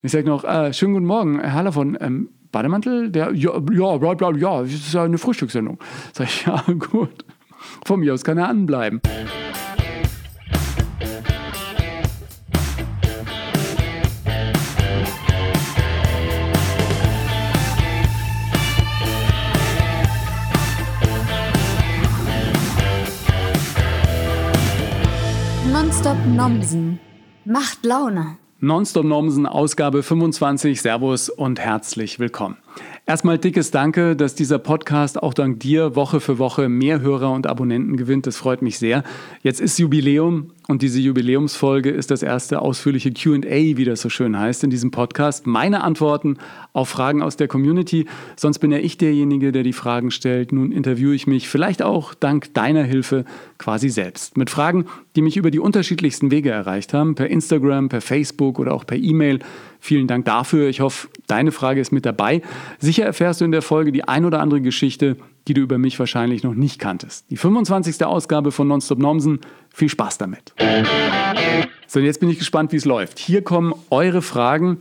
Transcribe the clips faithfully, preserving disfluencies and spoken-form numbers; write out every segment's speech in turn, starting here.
Ich sage noch, äh, schönen guten Morgen, Herr Lavon, ähm, Bademantel? Der, ja, ja, bla, bla, ja, das ist ja eine Frühstückssendung. Sag ich, ja, gut. Von mir aus kann er anbleiben. Nonstop Nomsen macht Laune. Nonstop Nomsen, Ausgabe fünfundzwanzig. Servus und herzlich willkommen. Erstmal dickes Danke, dass dieser Podcast auch dank dir Woche für Woche mehr Hörer und Abonnenten gewinnt. Das freut mich sehr. Jetzt ist Jubiläum und diese Jubiläumsfolge ist das erste ausführliche Q und A, wie das so schön heißt, in diesem Podcast. Meine Antworten auf Fragen aus der Community. Sonst bin ja ich derjenige, der die Fragen stellt. Nun interviewe ich mich vielleicht auch dank deiner Hilfe quasi selbst. Mit Fragen, die mich über die unterschiedlichsten Wege erreicht haben. Per Instagram, per Facebook oder auch per E-Mail. Vielen Dank dafür. Ich hoffe, deine Frage ist mit dabei. Sicher erfährst du in der Folge die ein oder andere Geschichte, die du über mich wahrscheinlich noch nicht kanntest. Die fünfundzwanzigste Ausgabe von Nonstop Nomsen. Viel Spaß damit. So, und jetzt bin ich gespannt, wie es läuft. Hier kommen eure Fragen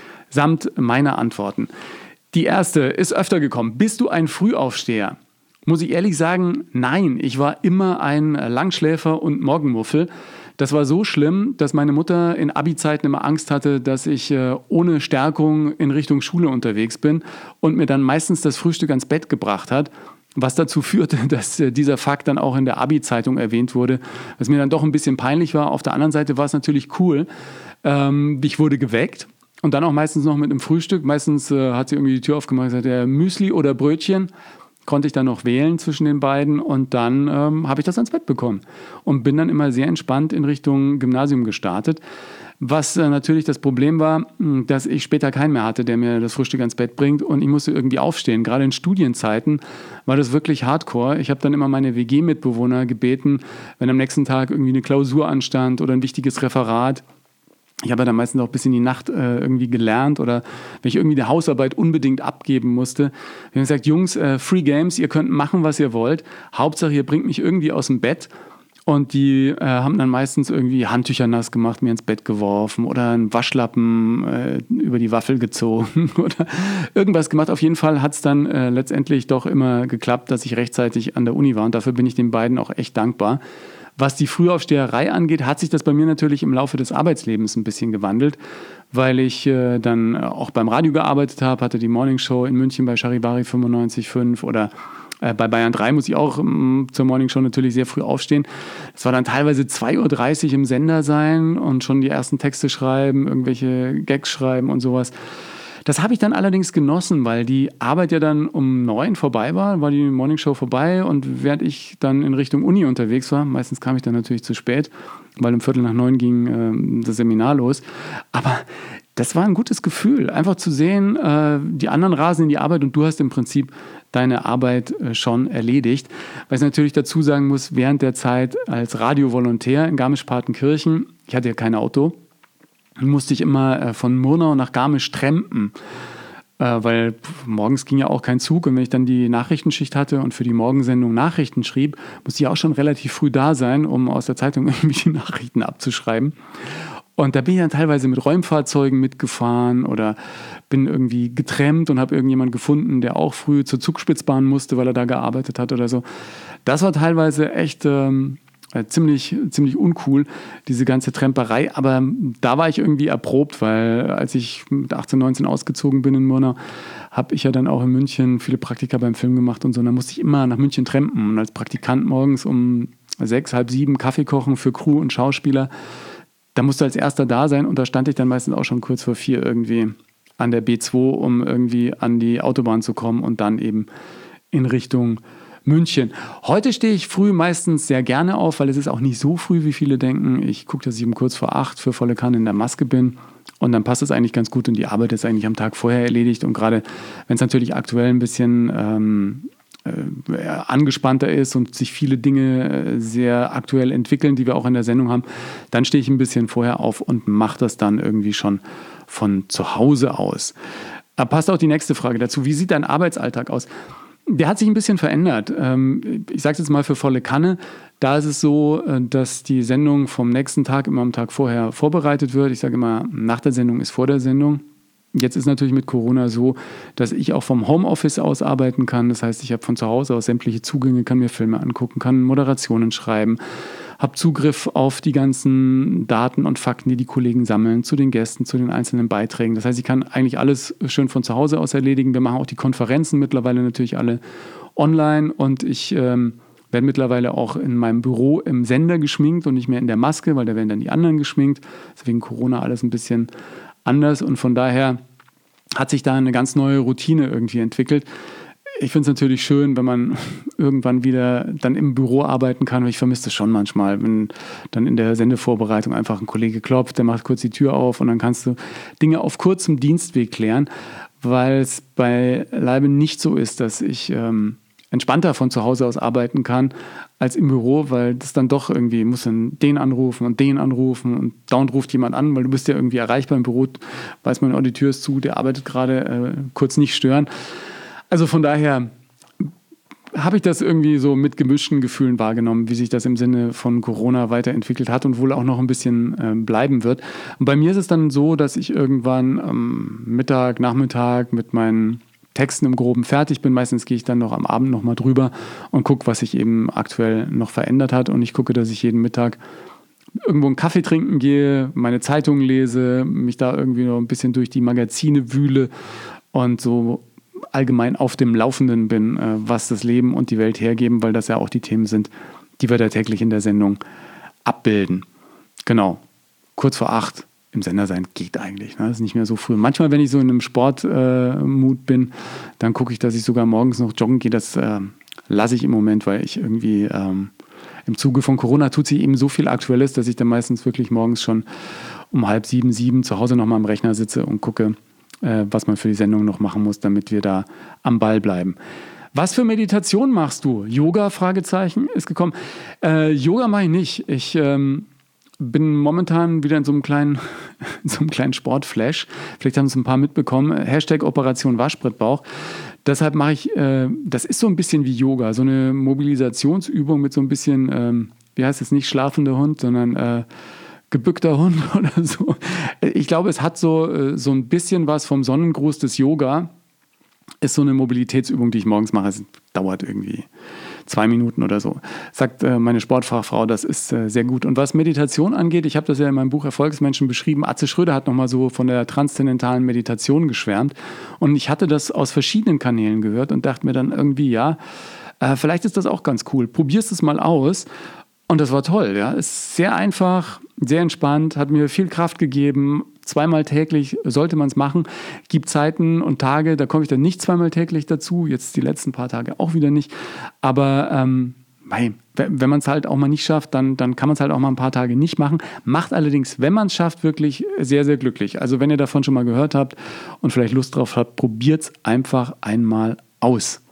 samt meiner Antworten. Die erste ist öfter gekommen. Bist du ein Frühaufsteher? Muss ich ehrlich sagen, nein. Ich war immer ein Langschläfer und Morgenmuffel. Das war so schlimm, dass meine Mutter in Abi-Zeiten immer Angst hatte, dass ich äh, ohne Stärkung in Richtung Schule unterwegs bin und mir dann meistens das Frühstück ans Bett gebracht hat, was dazu führte, dass äh, dieser Fakt dann auch in der Abi-Zeitung erwähnt wurde, was mir dann doch ein bisschen peinlich war. Auf der anderen Seite war es natürlich cool. Ähm, ich wurde geweckt und dann auch meistens noch mit einem Frühstück. Meistens äh, hat sie irgendwie die Tür aufgemacht und gesagt, ja, Müsli oder Brötchen. Konnte ich dann noch wählen zwischen den beiden und dann ähm, habe ich das ans Bett bekommen und bin dann immer sehr entspannt in Richtung Gymnasium gestartet, was äh, natürlich das Problem war, dass ich später keinen mehr hatte, der mir das Frühstück ans Bett bringt und ich musste irgendwie aufstehen. Gerade in Studienzeiten war das wirklich hardcore. Ich habe dann immer meine W G-Mitbewohner gebeten, wenn am nächsten Tag irgendwie eine Klausur anstand oder ein wichtiges Referat. Ich habe ja dann meistens auch bis in die Nacht äh, irgendwie gelernt oder wenn ich irgendwie die Hausarbeit unbedingt abgeben musste. Wir haben gesagt, Jungs, äh, Free Games, ihr könnt machen, was ihr wollt. Hauptsache, ihr bringt mich irgendwie aus dem Bett. Und die äh, haben dann meistens irgendwie Handtücher nass gemacht, mir ins Bett geworfen oder einen Waschlappen äh, über die Waffel gezogen oder irgendwas gemacht. Auf jeden Fall hat es dann äh, letztendlich doch immer geklappt, dass ich rechtzeitig an der Uni war. Und dafür bin ich den beiden auch echt dankbar. Was die Frühaufsteherei angeht, hat sich das bei mir natürlich im Laufe des Arbeitslebens ein bisschen gewandelt, weil ich äh, dann auch beim Radio gearbeitet habe, hatte die Morningshow in München bei Charivari fünfundneunzig Komma fünf oder äh, bei Bayern drei muss ich auch ähm, zur Morningshow natürlich sehr früh aufstehen. Es war dann teilweise zwei Uhr dreißig im Sender sein und schon die ersten Texte schreiben, irgendwelche Gags schreiben und sowas. Das habe ich dann allerdings genossen, weil die Arbeit ja dann um neun vorbei war, war die Morningshow vorbei und während ich dann in Richtung Uni unterwegs war, meistens kam ich dann natürlich zu spät, weil um Viertel nach neun ging äh, das Seminar los, aber das war ein gutes Gefühl, einfach zu sehen, äh, die anderen rasen in die Arbeit und du hast im Prinzip deine Arbeit äh, schon erledigt. Was ich natürlich dazu sagen muss, während der Zeit als Radiovolontär in Garmisch-Partenkirchen, ich hatte ja kein Auto, musste ich immer äh, von Murnau nach Garmisch trampen, äh, weil pff, morgens ging ja auch kein Zug und wenn ich dann die Nachrichtenschicht hatte und für die Morgensendung Nachrichten schrieb, musste ich auch schon relativ früh da sein, um aus der Zeitung irgendwie die Nachrichten abzuschreiben. Und da bin ich dann teilweise mit Räumfahrzeugen mitgefahren oder bin irgendwie getrampt und habe irgendjemanden gefunden, der auch früh zur Zugspitzbahn musste, weil er da gearbeitet hat oder so. Das war teilweise echt ähm, Äh, ziemlich, ziemlich uncool, diese ganze Tramperei, aber da war ich irgendwie erprobt, weil als ich mit achtzehn, neunzehn ausgezogen bin in Murnau, habe ich ja dann auch in München viele Praktika beim Film gemacht und so, und dann musste ich immer nach München trampen und als Praktikant morgens um sechs, halb sieben Kaffee kochen für Crew und Schauspieler, da musste als erster da sein und da stand ich dann meistens auch schon kurz vor vier irgendwie an der B zwei, um irgendwie an die Autobahn zu kommen und dann eben in Richtung München. Heute stehe ich früh meistens sehr gerne auf, weil es ist auch nicht so früh, wie viele denken. Ich gucke, dass ich um kurz vor acht für volle Kanne in der Maske bin und dann passt es eigentlich ganz gut und die Arbeit ist eigentlich am Tag vorher erledigt und gerade wenn es natürlich aktuell ein bisschen ähm, äh, angespannter ist und sich viele Dinge äh, sehr aktuell entwickeln, die wir auch in der Sendung haben, dann stehe ich ein bisschen vorher auf und mache das dann irgendwie schon von zu Hause aus. Da passt auch die nächste Frage dazu. Wie sieht dein Arbeitsalltag aus? Der hat sich ein bisschen verändert. Ich sage es jetzt mal für volle Kanne. Da ist es so, dass die Sendung vom nächsten Tag immer am Tag vorher vorbereitet wird. Ich sage immer, nach der Sendung ist vor der Sendung. Jetzt ist natürlich mit Corona so, dass ich auch vom Homeoffice aus arbeiten kann. Das heißt, ich habe von zu Hause aus sämtliche Zugänge, kann mir Filme angucken, kann Moderationen schreiben, habe Zugriff auf die ganzen Daten und Fakten, die die Kollegen sammeln, zu den Gästen, zu den einzelnen Beiträgen. Das heißt, ich kann eigentlich alles schön von zu Hause aus erledigen. Wir machen auch die Konferenzen mittlerweile natürlich alle online und ich ähm, werde mittlerweile auch in meinem Büro im Sender geschminkt und nicht mehr in der Maske, weil da werden dann die anderen geschminkt. Deswegen Corona alles ein bisschen anders und von daher hat sich da eine ganz neue Routine irgendwie entwickelt. Ich finde es natürlich schön, wenn man irgendwann wieder dann im Büro arbeiten kann, weil ich vermisse das schon manchmal, wenn dann in der Sendevorbereitung einfach ein Kollege klopft, der macht kurz die Tür auf und dann kannst du Dinge auf kurzem Dienstweg klären, weil es beileibe nicht so ist, dass ich ähm, entspannter von zu Hause aus arbeiten kann als im Büro, weil das dann doch irgendwie, muss dann den anrufen und den anrufen und dauernd ruft jemand an, weil du bist ja irgendwie erreichbar im Büro, weiß man, oh, die Tür ist zu, der arbeitet gerade, äh, kurz nicht stören. Also von daher habe ich das irgendwie so mit gemischten Gefühlen wahrgenommen, wie sich das im Sinne von Corona weiterentwickelt hat und wohl auch noch ein bisschen äh, bleiben wird. Und bei mir ist es dann so, dass ich irgendwann am Mittag, Nachmittag mit meinen Texten im Groben fertig bin. Meistens gehe ich dann noch am Abend noch mal drüber und gucke, was sich eben aktuell noch verändert hat. Und ich gucke, dass ich jeden Mittag irgendwo einen Kaffee trinken gehe, meine Zeitungen lese, mich da irgendwie noch ein bisschen durch die Magazine wühle und so allgemein auf dem Laufenden bin, was das Leben und die Welt hergeben, weil das ja auch die Themen sind, die wir da täglich in der Sendung abbilden. Genau, kurz vor acht im Sender sein geht eigentlich. Ne? Das ist nicht mehr so früh. Manchmal, wenn ich so in einem Sportmut äh, bin, dann gucke ich, dass ich sogar morgens noch joggen gehe. Das äh, lasse ich im Moment, weil ich irgendwie ähm, im Zuge von Corona tut sich eben so viel Aktuelles, dass ich dann meistens wirklich morgens schon um halb sieben, sieben zu Hause nochmal am Rechner sitze und gucke, äh, was man für die Sendung noch machen muss, damit wir da am Ball bleiben. Was für Meditation machst du? Yoga? Fragezeichen ist gekommen. Äh, Yoga mache ich nicht. Ich ähm, bin momentan wieder in so einem kleinen, in so einem kleinen Sportflash. Vielleicht haben es ein paar mitbekommen. Hashtag Operation Waschbrettbauch. Deshalb mache ich, äh, das ist so ein bisschen wie Yoga, so eine Mobilisationsübung mit so ein bisschen, ähm, wie heißt es, nicht schlafender Hund, sondern äh, gebückter Hund oder so. Ich glaube, es hat so, äh, so ein bisschen was vom Sonnengruß des Yoga. Ist so eine Mobilitätsübung, die ich morgens mache. Es dauert irgendwie zwei Minuten oder so. Sagt äh, meine Sportfachfrau, das ist äh, sehr gut. Und was Meditation angeht, ich habe das ja in meinem Buch Erfolgsmenschen beschrieben, Atze Schröder hat nochmal so von der transzendentalen Meditation geschwärmt. Und ich hatte das aus verschiedenen Kanälen gehört und dachte mir dann irgendwie, ja, äh, vielleicht ist das auch ganz cool. Probierst es mal aus. Und das war toll, ja. Ist sehr einfach, sehr entspannt, hat mir viel Kraft gegeben. Zweimal täglich sollte man es machen. Gibt Zeiten und Tage, da komme ich dann nicht zweimal täglich dazu. Jetzt die letzten paar Tage auch wieder nicht. Aber ähm, wenn man es halt auch mal nicht schafft, dann, dann kann man es halt auch mal ein paar Tage nicht machen. Macht allerdings, wenn man es schafft, wirklich sehr, sehr glücklich. Also wenn ihr davon schon mal gehört habt und vielleicht Lust drauf habt, probiert es einfach einmal aus.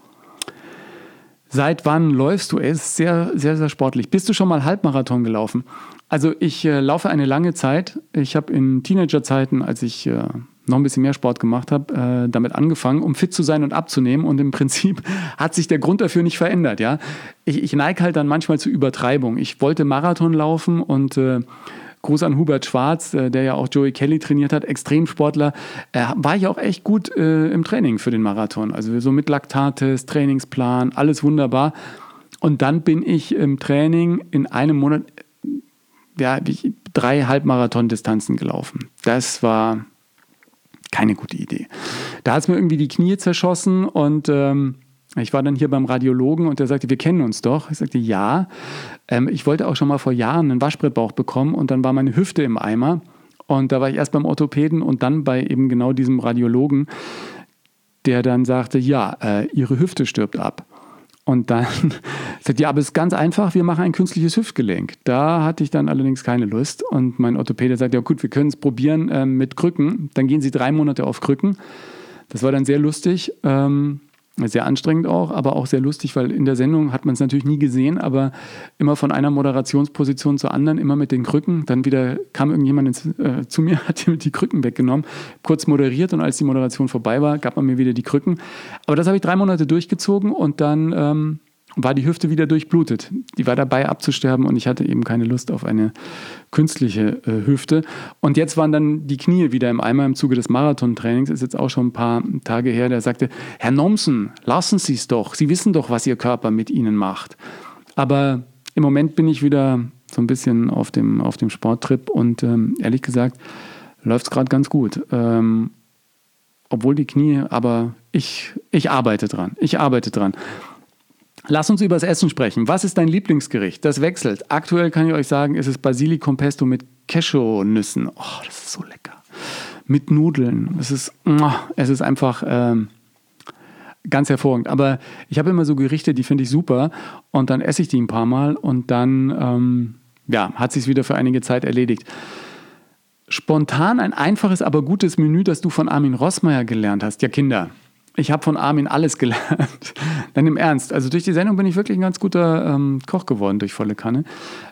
Seit wann läufst du? Es ist sehr, sehr, sehr sportlich. Bist du schon mal Halbmarathon gelaufen? Also ich äh, laufe eine lange Zeit. Ich habe in Teenagerzeiten, als ich äh, noch ein bisschen mehr Sport gemacht habe, äh, damit angefangen, um fit zu sein und abzunehmen. Und im Prinzip hat sich der Grund dafür nicht verändert. Ja? Ich, ich neige halt dann manchmal zu Übertreibung. Ich wollte Marathon laufen und äh, Gruß an Hubert Schwarz, äh, der ja auch Joey Kelly trainiert hat, Extremsportler, äh, war ich auch echt gut äh, im Training für den Marathon. Also so mit Laktates, Trainingsplan, alles wunderbar. Und dann bin ich im Training in einem Monat ja, ich drei Halbmarathon-Distanzen gelaufen. Das war keine gute Idee. Da hat es mir irgendwie die Knie zerschossen und ähm, ich war dann hier beim Radiologen und der sagte, wir kennen uns doch. Ich sagte, ja. Ähm, ich wollte auch schon mal vor Jahren einen Waschbrettbauch bekommen und dann war meine Hüfte im Eimer. Und da war ich erst beim Orthopäden und dann bei eben genau diesem Radiologen, der dann sagte, ja, äh, Ihre Hüfte stirbt ab. Und dann sagte, ja, aber es ist ganz einfach, wir machen ein künstliches Hüftgelenk. Da hatte ich dann allerdings keine Lust. Und mein Orthopäde sagte, ja gut, wir können es probieren äh, mit Krücken. Dann gehen Sie drei Monate auf Krücken. Das war dann sehr lustig. Ähm, Sehr anstrengend auch, aber auch sehr lustig, weil in der Sendung hat man es natürlich nie gesehen, aber immer von einer Moderationsposition zur anderen, immer mit den Krücken. Dann wieder kam irgendjemand ins, äh, zu mir, hat mir die Krücken weggenommen, kurz moderiert und als die Moderation vorbei war, gab man mir wieder die Krücken. Aber das habe ich drei Monate durchgezogen und dann ähm, war die Hüfte wieder durchblutet. Die war dabei abzusterben und ich hatte eben keine Lust auf eine künstliche äh, Hüfte. Und jetzt waren dann die Knie wieder im Eimer im Zuge des Marathontrainings. Ist jetzt auch schon ein paar Tage her. Der sagte, Herr Nomsen, lassen Sie es doch. Sie wissen doch, was Ihr Körper mit Ihnen macht. Aber im Moment bin ich wieder so ein bisschen auf dem, auf dem Sporttrip und ähm, ehrlich gesagt läuft es gerade ganz gut. Ähm, obwohl die Knie, aber ich, ich arbeite dran. Ich arbeite dran. Lass uns über das Essen sprechen. Was ist dein Lieblingsgericht? Das wechselt. Aktuell kann ich euch sagen, ist es Basilikum Pesto mit Cashewnüssen. Oh, das ist so lecker. Mit Nudeln. Es ist, es ist einfach ähm, ganz hervorragend. Aber ich habe immer so Gerichte, die finde ich super. Und dann esse ich die ein paar Mal und dann ähm, ja, hat sich wieder für einige Zeit erledigt. Spontan ein einfaches, aber gutes Menü, das du von Armin Rossmeier gelernt hast. Ja, Kinder. Ich habe von Armin alles gelernt. Dann im Ernst. Also durch die Sendung bin ich wirklich ein ganz guter ähm, Koch geworden, durch volle Kanne.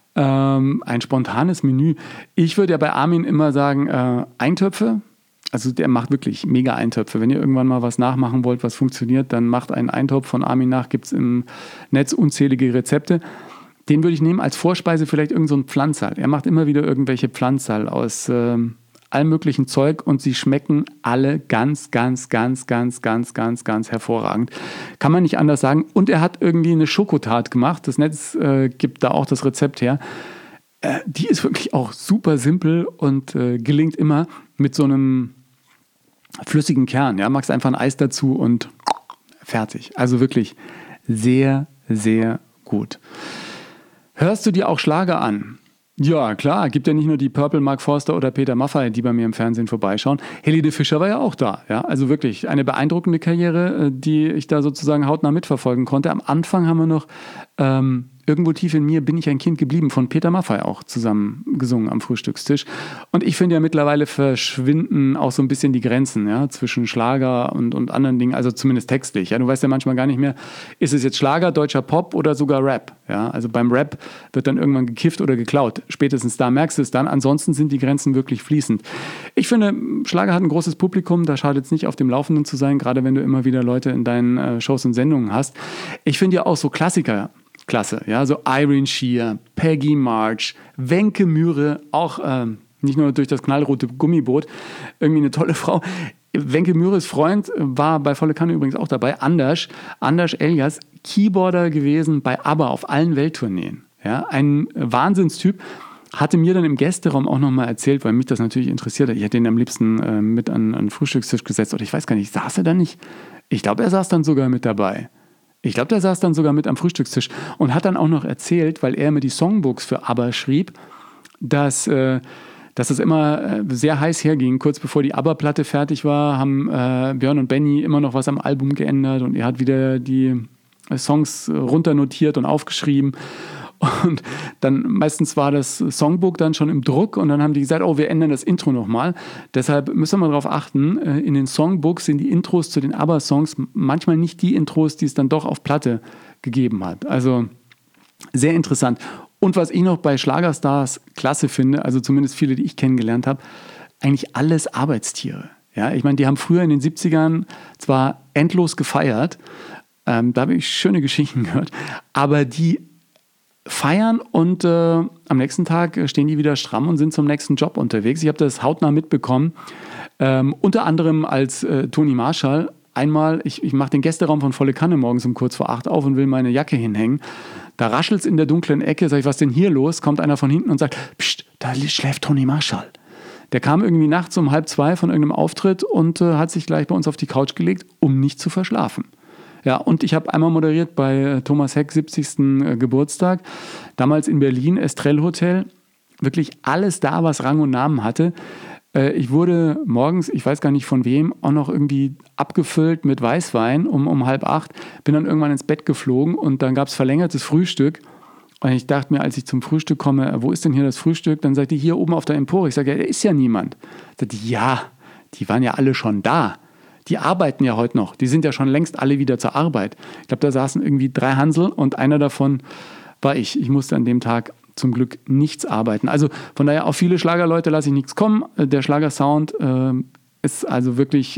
Ähm, ein spontanes Menü. Ich würde ja bei Armin immer sagen, äh, Eintöpfe. Also der macht wirklich mega Eintöpfe. Wenn ihr irgendwann mal was nachmachen wollt, was funktioniert, dann macht einen Eintopf von Armin nach. Gibt es im Netz unzählige Rezepte. Den würde ich nehmen als Vorspeise, vielleicht irgend so ein Pflanzerl. Er macht immer wieder irgendwelche Pflanzerl aus ähm, allem möglichen Zeug und sie schmecken alle ganz, ganz, ganz, ganz, ganz, ganz, ganz hervorragend. Kann man nicht anders sagen. Und er hat irgendwie eine Schokotart gemacht. Das Netz äh, gibt da auch das Rezept her. Äh, die ist wirklich auch super simpel und äh, gelingt immer mit so einem flüssigen Kern. Ja, machst einfach ein Eis dazu und fertig. Also wirklich sehr, sehr gut. Hörst du dir auch Schlager an? Ja, klar, gibt ja nicht nur die Purple, Mark Forster oder Peter Maffay, die bei mir im Fernsehen vorbeischauen. Helene Fischer war ja auch da. Ja? Also wirklich eine beeindruckende Karriere, die ich da sozusagen hautnah mitverfolgen konnte. Am Anfang haben wir noch ähm, Irgendwo tief in mir bin ich ein Kind geblieben von Peter Maffay auch zusammen gesungen am Frühstückstisch. Und ich finde ja mittlerweile verschwinden auch so ein bisschen die Grenzen, ja, zwischen Schlager und, und anderen Dingen, also zumindest textlich. Ja, du weißt ja manchmal gar nicht mehr, ist es jetzt Schlager, deutscher Pop oder sogar Rap. Ja, also beim Rap wird dann irgendwann gekifft oder geklaut. Spätestens da merkst du es dann. Ansonsten sind die Grenzen wirklich fließend. Ich finde, Schlager hat ein großes Publikum, da schadet es nicht, auf dem Laufenden zu sein, gerade wenn du immer wieder Leute in deinen äh, Shows und Sendungen hast. Ich finde ja auch so Klassiker klasse, ja, so Irene Shear, Peggy March, Wenke Mühre, auch ähm, nicht nur durch das knallrote Gummiboot, irgendwie eine tolle Frau. Wenke Mühres Freund war bei Volle Kanne übrigens auch dabei, Anders, Anders Elias, Keyboarder gewesen bei ABBA auf allen Welttourneen. Ja, ein Wahnsinnstyp, hatte mir dann im Gästeraum auch nochmal erzählt, weil mich das natürlich interessiert hat. Ich hätte ihn am liebsten äh, mit an, an den Frühstückstisch gesetzt oder ich weiß gar nicht, saß er da nicht? Ich glaube, er saß dann sogar mit dabei. Ich glaube, der saß dann sogar mit am Frühstückstisch und hat dann auch noch erzählt, weil er mir die Songbooks für ABBA schrieb, dass, äh, dass es immer äh, sehr heiß herging. Kurz bevor die ABBA-Platte fertig war, haben äh, Björn und Benny immer noch was am Album geändert und er hat wieder die äh, Songs runternotiert und aufgeschrieben. Und dann meistens war das Songbook dann schon im Druck und dann haben die gesagt, oh, wir ändern das Intro nochmal. Deshalb müssen wir darauf achten, in den Songbooks sind die Intros zu den ABBA-Songs manchmal nicht die Intros, die es dann doch auf Platte gegeben hat. Also sehr interessant. Und was ich noch bei Schlagerstars klasse finde, also zumindest viele, die ich kennengelernt habe, eigentlich alles Arbeitstiere. Ja, ich meine, die haben früher in den siebzigern zwar endlos gefeiert, ähm, da habe ich schöne Geschichten gehört, aber die feiern und äh, am nächsten Tag stehen die wieder stramm und sind zum nächsten Job unterwegs. Ich habe das hautnah mitbekommen, ähm, unter anderem als äh, Toni Marshall. Einmal, ich, ich mache den Gästeraum von Volle Kanne morgens um kurz vor acht auf und will meine Jacke hinhängen. Da raschelt es in der dunklen Ecke, sag ich, was ist denn hier los? Kommt einer von hinten und sagt, pst, da schläft Toni Marshall. Der kam irgendwie nachts um halb zwei von irgendeinem Auftritt und äh, hat sich gleich bei uns auf die Couch gelegt, um nicht zu verschlafen. Ja, und ich habe einmal moderiert bei Thomas Heck siebzigsten Geburtstag, damals in Berlin, Estrell Hotel, wirklich alles da, was Rang und Namen hatte. Ich wurde morgens, ich weiß gar nicht von wem, auch noch irgendwie abgefüllt mit Weißwein um, um halb acht, bin dann irgendwann ins Bett geflogen und dann gab es verlängertes Frühstück. Und ich dachte mir, als ich zum Frühstück komme, wo ist denn hier das Frühstück? Dann sagte die, hier oben auf der Empore. Ich sage, ja, da ist ja niemand. Ich sagte, ja, die waren ja alle schon da. Die arbeiten ja heute noch. Die sind ja schon längst alle wieder zur Arbeit. Ich glaube, da saßen irgendwie drei Hansel und einer davon war ich. Ich musste an dem Tag zum Glück nichts arbeiten. Also von daher, auf viele Schlagerleute lasse ich nichts kommen. Der Schlagersound äh, ist also wirklich ähm,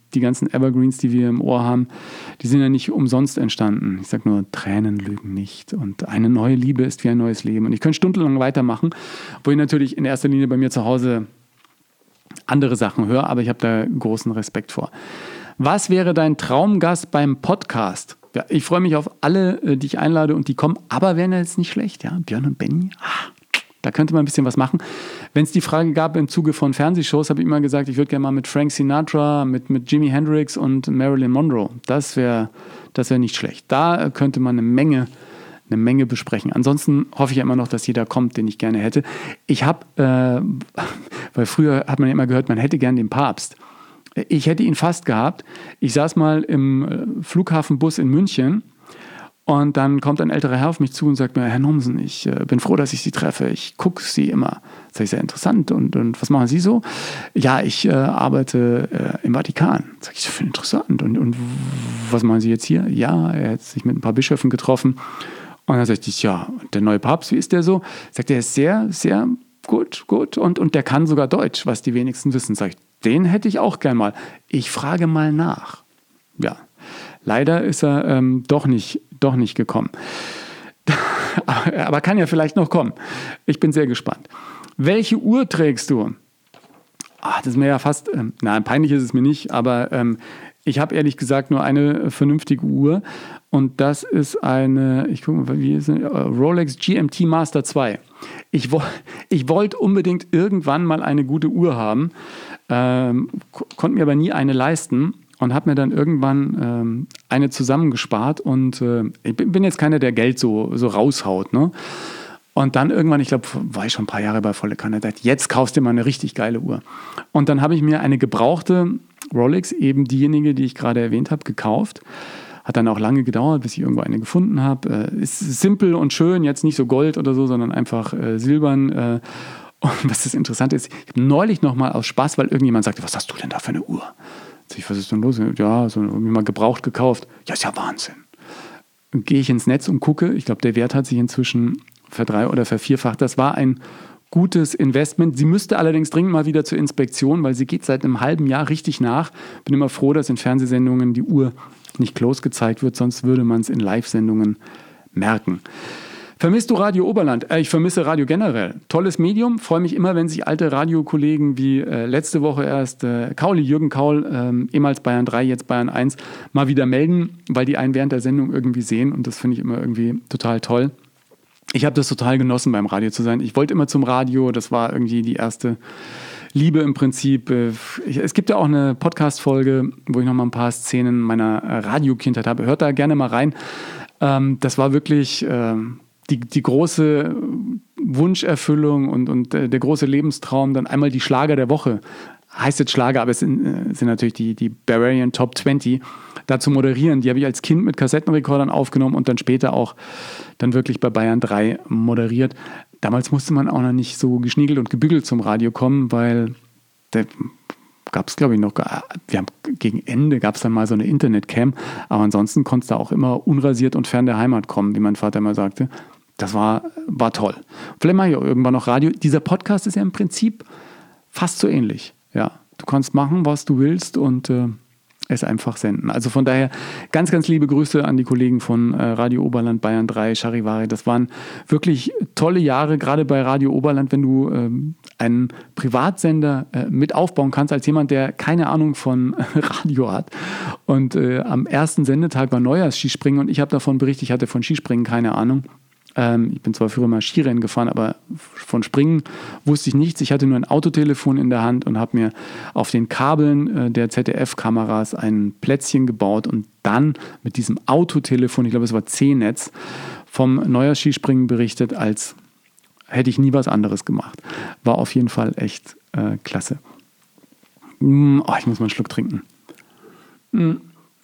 die ganzen Evergreens, die wir im Ohr haben, die sind ja nicht umsonst entstanden. Ich sage nur, Tränen lügen nicht und eine neue Liebe ist wie ein neues Leben. Und ich könnte stundenlang weitermachen, wo ich natürlich in erster Linie bei mir zu Hause andere Sachen höre, aber ich habe da großen Respekt vor. Was wäre dein Traumgast beim Podcast? Ja, ich freue mich auf alle, die ich einlade und die kommen, aber wären ja jetzt nicht schlecht, ja? Björn und Benny, ah, da könnte man ein bisschen was machen. Wenn es die Frage gab im Zuge von Fernsehshows, habe ich immer gesagt, ich würde gerne mal mit Frank Sinatra, mit, mit Jimi Hendrix und Marilyn Monroe. Das wäre das wär nicht schlecht. Da könnte man eine Menge, eine Menge besprechen. Ansonsten hoffe ich ja immer noch, dass jeder kommt, den ich gerne hätte. Ich habe, äh, weil früher hat man ja immer gehört, man hätte gern den Papst. Ich hätte ihn fast gehabt. Ich saß mal im Flughafenbus in München und dann kommt ein älterer Herr auf mich zu und sagt mir, Herr Nomsen, ich äh, bin froh, dass ich Sie treffe. Ich gucke Sie immer. Das ist sehr interessant. Und, und was machen Sie so? Ja, ich äh, arbeite äh, im Vatikan. Sag ich, das ist interessant. Und, und was machen Sie jetzt hier? Ja, er hat sich mit ein paar Bischöfen getroffen. Und dann sagte ich, ja, der neue Papst, wie ist der so? Sagt er, er ist sehr, sehr gut, gut. Und, und der kann sogar Deutsch, was die wenigsten wissen. Sag ich, den hätte ich auch gern mal. Ich frage mal nach. Ja, leider ist er ähm, doch nicht doch nicht gekommen. Aber kann ja vielleicht noch kommen. Ich bin sehr gespannt. Welche Uhr trägst du? Ach, das ist mir ja fast, ähm, nein, peinlich ist es mir nicht, aber ähm, ich habe ehrlich gesagt nur eine vernünftige Uhr und das ist eine, ich gucke mal, wie ist es, Rolex G M T Master zwei. Ich, wo, ich wollte unbedingt irgendwann mal eine gute Uhr haben, ähm, konnte mir aber nie eine leisten. Und habe mir dann irgendwann ähm, eine zusammengespart und äh, ich bin jetzt keiner, der Geld so, so raushaut. Ne? Und dann irgendwann, ich glaube, war ich schon ein paar Jahre bei volle Kanne, jetzt kaufst du mal eine richtig geile Uhr. Und dann habe ich mir eine gebrauchte Rolex, eben diejenige, die ich gerade erwähnt habe, gekauft. Hat dann auch lange gedauert, bis ich irgendwo eine gefunden habe. Äh, ist simpel und schön, jetzt nicht so Gold oder so, sondern einfach äh, silbern. Äh, und was das Interessante ist, ich habe neulich nochmal aus Spaß, weil irgendjemand sagte, was hast du denn da für eine Uhr? Was ist denn los? Ja, so irgendwie mal gebraucht gekauft. Ja, ist ja Wahnsinn. Und gehe ich ins Netz und gucke. Ich glaube, der Wert hat sich inzwischen verdrei- oder vervierfacht. Das war ein gutes Investment. Sie müsste allerdings dringend mal wieder zur Inspektion, weil sie geht seit einem halben Jahr richtig nach. Bin immer froh, dass in Fernsehsendungen die Uhr nicht close gezeigt wird, sonst würde man es in Live-Sendungen merken. Vermisst du Radio Oberland? Äh, ich vermisse Radio generell. Tolles Medium. Freue mich immer, wenn sich alte Radiokollegen wie äh, letzte Woche erst äh, Kauli, Jürgen Kaul, äh, ehemals Bayern drei, jetzt Bayern eins, mal wieder melden, weil die einen während der Sendung irgendwie sehen und das finde ich immer irgendwie total toll. Ich habe das total genossen, beim Radio zu sein. Ich wollte immer zum Radio, das war irgendwie die erste Liebe im Prinzip. Es gibt ja auch eine Podcast-Folge, wo ich noch mal ein paar Szenen meiner Radiokindheit habe. Hört da gerne mal rein. Ähm, das war wirklich... Ähm, Die, die große Wunscherfüllung und, und äh, der große Lebenstraum, dann einmal die Schlager der Woche. Heißt jetzt Schlager, aber es sind, äh, sind natürlich die, die Bavarian Top zwanzig. Da zu moderieren, die habe ich als Kind mit Kassettenrekordern aufgenommen und dann später auch dann wirklich bei Bayern drei moderiert. Damals musste man auch noch nicht so geschniegelt und gebügelt zum Radio kommen, weil der gab es, glaube ich, noch, wir haben, gegen Ende gab es dann mal so eine Internetcam, aber ansonsten konntest du auch immer unrasiert und fern der Heimat kommen, wie mein Vater immer sagte. Das war, war toll. Vielleicht mache ich auch irgendwann noch Radio. Dieser Podcast ist ja im Prinzip fast so ähnlich. Ja, du kannst machen, was du willst und äh, es einfach senden. Also von daher ganz, ganz liebe Grüße an die Kollegen von äh, Radio Oberland, Bayern drei, Charivari. Das waren wirklich tolle Jahre, gerade bei Radio Oberland, wenn du ähm, einen Privatsender äh, mit aufbauen kannst, als jemand, der keine Ahnung von Radio hat. Und äh, am ersten Sendetag war Neujahrs-Skispringen und ich habe davon berichtet, ich hatte von Skispringen keine Ahnung. Ähm, ich bin zwar früher mal Skirennen gefahren, aber von Springen wusste ich nichts. Ich hatte nur ein Autotelefon in der Hand und habe mir auf den Kabeln äh, der Z D F-Kameras ein Plätzchen gebaut und dann mit diesem Autotelefon, ich glaube es war C-Netz, vom Neujahrs-Skispringen berichtet, als hätte ich nie was anderes gemacht. War auf jeden Fall echt äh, klasse. Mm, oh, ich muss mal einen Schluck trinken. Mm.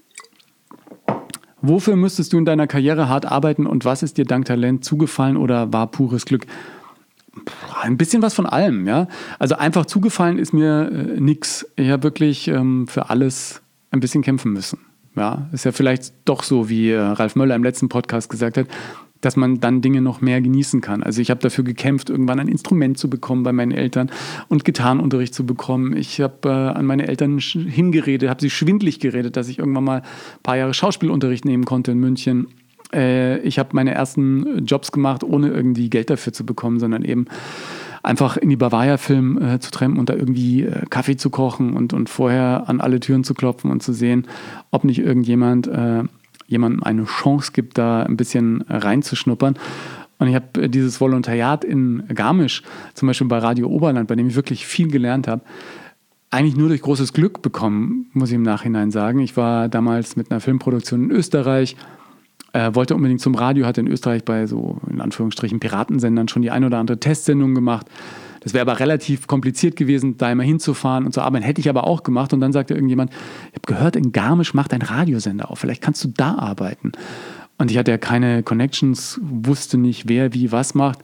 Wofür müsstest du in deiner Karriere hart arbeiten und was ist dir dank Talent zugefallen oder war pures Glück? Ein bisschen was von allem, ja. Also einfach zugefallen ist mir äh, nix. Ich habe wirklich ähm, für alles ein bisschen kämpfen müssen. Ja, ist ja vielleicht doch so, wie äh, Ralf Möller im letzten Podcast gesagt hat, dass man dann Dinge noch mehr genießen kann. Also ich habe dafür gekämpft, irgendwann ein Instrument zu bekommen bei meinen Eltern und Gitarrenunterricht zu bekommen. Ich habe äh, an meine Eltern hingeredet, habe sie schwindlig geredet, dass ich irgendwann mal ein paar Jahre Schauspielunterricht nehmen konnte in München. Äh, ich habe meine ersten Jobs gemacht, ohne irgendwie Geld dafür zu bekommen, sondern eben einfach in die Bavaria-Film äh, zu trampen und da irgendwie äh, Kaffee zu kochen und, und vorher an alle Türen zu klopfen und zu sehen, ob nicht irgendjemand äh, jemandem eine Chance gibt, da ein bisschen reinzuschnuppern. Und ich habe dieses Volontariat in Garmisch, zum Beispiel bei Radio Oberland, bei dem ich wirklich viel gelernt habe, eigentlich nur durch großes Glück bekommen, muss ich im Nachhinein sagen. Ich war damals mit einer Filmproduktion in Österreich, äh, wollte unbedingt zum Radio, hatte in Österreich bei so, in Anführungsstrichen, Piratensendern schon die ein oder andere Testsendung gemacht. Das wäre aber relativ kompliziert gewesen, da immer hinzufahren und zu arbeiten. Hätte ich aber auch gemacht. Und dann sagte irgendjemand, ich habe gehört, in Garmisch macht ein Radiosender auf. Vielleicht kannst du da arbeiten. Und ich hatte ja keine Connections, wusste nicht, wer wie was macht.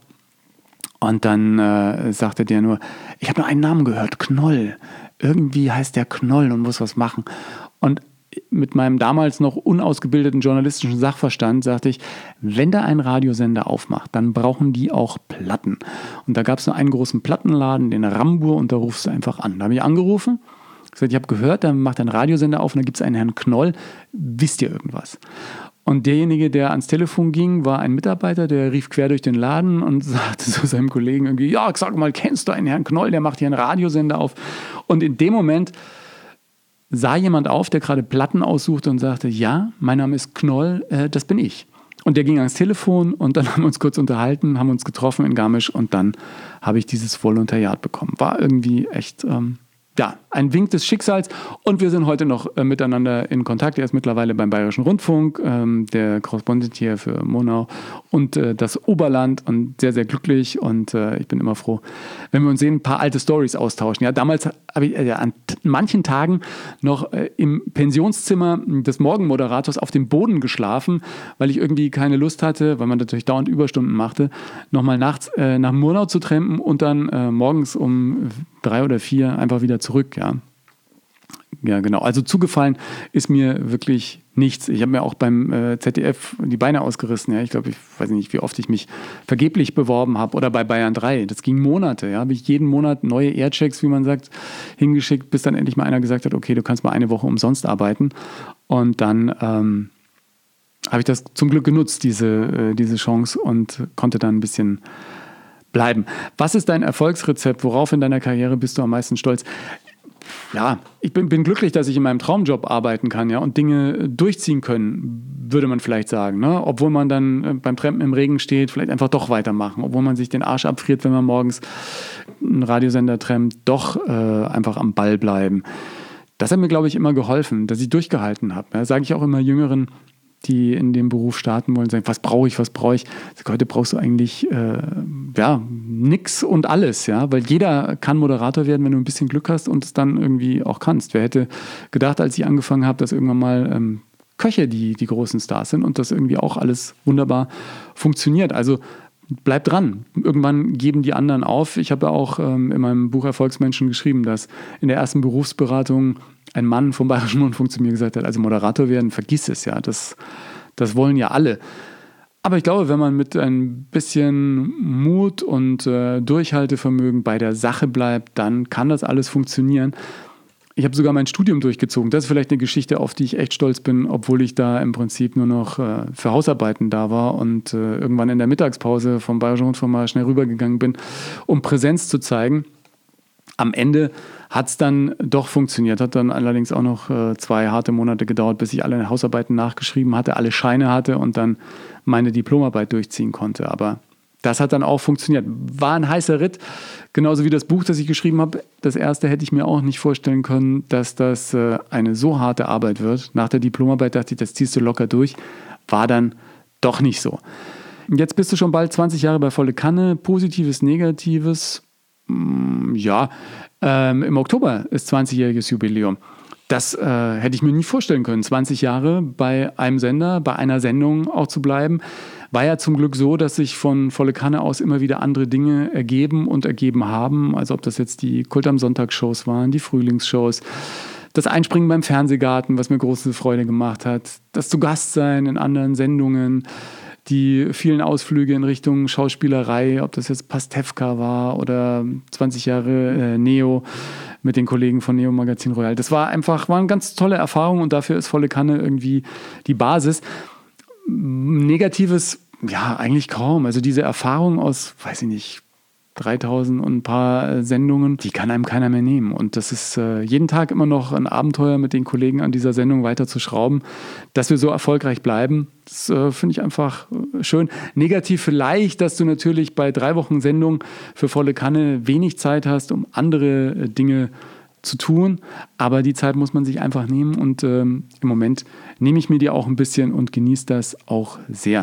Und dann äh, sagte der nur, ich habe nur einen Namen gehört, Knoll. Irgendwie heißt der Knoll und muss was machen. Und mit meinem damals noch unausgebildeten journalistischen Sachverstand sagte ich, wenn da ein Radiosender aufmacht, dann brauchen die auch Platten. Und da gab es nur einen großen Plattenladen, den Rambur, und da rufst du einfach an. Da habe ich angerufen, gesagt, ich habe gehört, da macht ein Radiosender auf und da gibt es einen Herrn Knoll, wisst ihr irgendwas? Und derjenige, der ans Telefon ging, war ein Mitarbeiter, der rief quer durch den Laden und sagte zu seinem Kollegen irgendwie, ja, sag mal, kennst du einen Herrn Knoll, der macht hier einen Radiosender auf? Und in dem Moment sah jemand auf, der gerade Platten aussuchte und sagte, ja, mein Name ist Knoll, äh, das bin ich. Und der ging ans Telefon und dann haben wir uns kurz unterhalten, haben uns getroffen in Garmisch und dann habe ich dieses Volontariat bekommen. War irgendwie echt, ähm, ja, ein Wink des Schicksals und wir sind heute noch äh, miteinander in Kontakt. Er ist mittlerweile beim Bayerischen Rundfunk, ähm, der Korrespondent hier für Monau und äh, das Oberland und sehr, sehr glücklich und äh, ich bin immer froh, wenn wir uns sehen, ein paar alte Storys austauschen. Ja, damals habe ich äh, an t- manchen Tagen noch äh, im Pensionszimmer des Morgenmoderators auf dem Boden geschlafen, weil ich irgendwie keine Lust hatte, weil man natürlich dauernd Überstunden machte, nochmal nachts äh, nach Murnau zu trampen und dann äh, morgens um drei oder vier einfach wieder zurück, ja. Ja, genau. Also zugefallen ist mir wirklich nichts. Ich habe mir auch beim äh, Z D F die Beine ausgerissen. Ja. Ich glaube, ich weiß nicht, wie oft ich mich vergeblich beworben habe. Oder bei Bayern drei. Das ging Monate. Ja. Habe ich jeden Monat neue Airchecks, wie man sagt, hingeschickt, bis dann endlich mal einer gesagt hat, okay, du kannst mal eine Woche umsonst arbeiten. Und dann ähm, habe ich das zum Glück genutzt, diese, äh, diese Chance, und konnte dann ein bisschen bleiben. Was ist dein Erfolgsrezept? Worauf in deiner Karriere bist du am meisten stolz? Ja, ich bin, bin glücklich, dass ich in meinem Traumjob arbeiten kann, ja, und Dinge durchziehen können, würde man vielleicht sagen, ne? Obwohl man dann beim Trampen im Regen steht, vielleicht einfach doch weitermachen, obwohl man sich den Arsch abfriert, wenn man morgens einen Radiosender trampt, doch äh, einfach am Ball bleiben. Das hat mir, glaube ich, immer geholfen, dass ich durchgehalten habe. Ja, sage ich auch immer Jüngeren, die in dem Beruf starten wollen, sagen, was brauche ich, was brauche ich? Sag, heute brauchst du eigentlich äh, ja, nix und alles, ja, weil jeder kann Moderator werden, wenn du ein bisschen Glück hast und es dann irgendwie auch kannst. Wer hätte gedacht, als ich angefangen habe, dass irgendwann mal ähm, Köche die, die großen Stars sind und das irgendwie auch alles wunderbar funktioniert. Also bleib dran. Irgendwann geben die anderen auf. Ich habe ja auch ähm, in meinem Buch Erfolgsmenschen geschrieben, dass in der ersten Berufsberatung ein Mann vom Bayerischen Rundfunk zu mir gesagt hat, also Moderator werden, vergiss es, ja, das, das wollen ja alle. Aber ich glaube, wenn man mit ein bisschen Mut und äh, Durchhaltevermögen bei der Sache bleibt, dann kann das alles funktionieren. Ich habe sogar mein Studium durchgezogen. Das ist vielleicht eine Geschichte, auf die ich echt stolz bin, obwohl ich da im Prinzip nur noch äh, für Hausarbeiten da war und äh, irgendwann in der Mittagspause vom Bayerischen Rundfunk mal schnell rübergegangen bin, um Präsenz zu zeigen. Am Ende hat es dann doch funktioniert, hat dann allerdings auch noch äh, zwei harte Monate gedauert, bis ich alle Hausarbeiten nachgeschrieben hatte, alle Scheine hatte und dann meine Diplomarbeit durchziehen konnte. Aber das hat dann auch funktioniert. War ein heißer Ritt, genauso wie das Buch, das ich geschrieben habe. Das erste hätte ich mir auch nicht vorstellen können, dass das äh, eine so harte Arbeit wird. Nach der Diplomarbeit dachte ich, das ziehst du locker durch. War dann doch nicht so. Jetzt bist du schon bald zwanzig Jahre bei Volle Kanne. Positives, Negatives. Ja, ähm, im Oktober ist zwanzigjähriges Jubiläum. Das äh, hätte ich mir nie vorstellen können, zwanzig Jahre bei einem Sender, bei einer Sendung auch zu bleiben. War ja zum Glück so, dass sich von Volle Kanne aus immer wieder andere Dinge ergeben und ergeben haben. Also ob das jetzt die Kult am Sonntag-Shows waren, die Frühlingsshows, das Einspringen beim Fernsehgarten, was mir große Freude gemacht hat, das Zugastsein in anderen Sendungen, die vielen Ausflüge in Richtung Schauspielerei, ob das jetzt Pastewka war oder zwanzig Jahre äh, Neo mit den Kollegen von Neo Magazin Royal. Das war einfach, war eine ganz tolle Erfahrung und dafür ist Volle Kanne irgendwie die Basis. Negatives, ja, eigentlich kaum. Also diese Erfahrung aus, weiß ich nicht, dreitausend und ein paar Sendungen, die kann einem keiner mehr nehmen. Und das ist äh, jeden Tag immer noch ein Abenteuer, mit den Kollegen an dieser Sendung weiter zu schrauben. Dass wir so erfolgreich bleiben, das äh, finde ich einfach äh, schön. Negativ vielleicht, dass du natürlich bei drei Wochen Sendung für Volle Kanne wenig Zeit hast, um andere äh, Dinge zu tun. Aber die Zeit muss man sich einfach nehmen. Und ähm, im Moment nehme ich mir die auch ein bisschen und genieße das auch sehr.